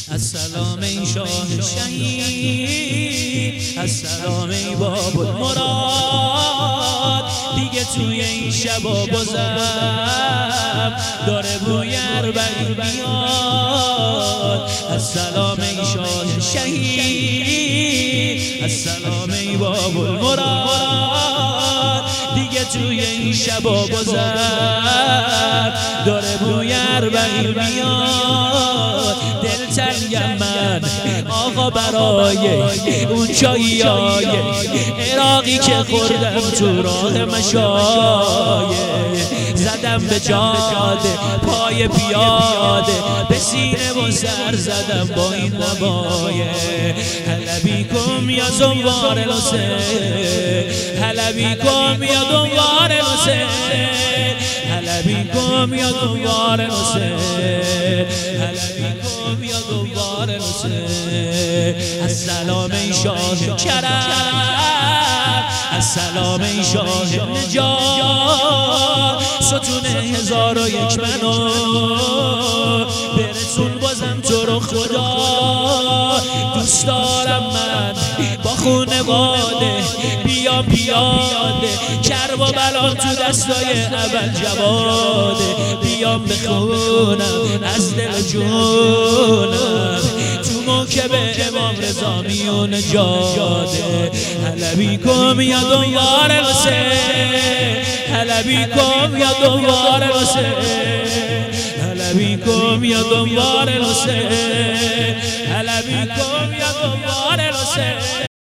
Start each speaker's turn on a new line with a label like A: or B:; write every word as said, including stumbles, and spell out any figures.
A: السلام ای شاه شهید، السلام ای باب المراد. دیگه توی این شبا بازم داره بوی اربعین میاد. السلام ای شاه شهید، السلام ای باب المراد. دیگه توی این شبا بازم داره بوی اربعین میاد. دلتنگم من آقا برای اون چاییای عراقی که خوردم تو راه مشایه. زدم به جاده پای پیاده، به سینه و سر زدم با این نوایه. حلبی کم یا زنوار الحسین، حلبی کم یا زنوار الحسین، حلبی کم یا زنوار الحسین، حلبی کم یا زنوار الحسین. السلام ای شاه کرم، السلام ای شاه نجات. ستون هزار و یک منو برسون بازم تو رو خدا. دوست دارم من با خونواده بیام پیاده، کرب و بلام تو دستای اول جواده. بیام بخونم از دل جونم تو موکب امام رضا میون جاده. حلبی کم یا دوار الحسین، حلبی کم یا دوار الحسین، حلبی کم یا دوار الحسین، حلبی کم یا دوار الحسین.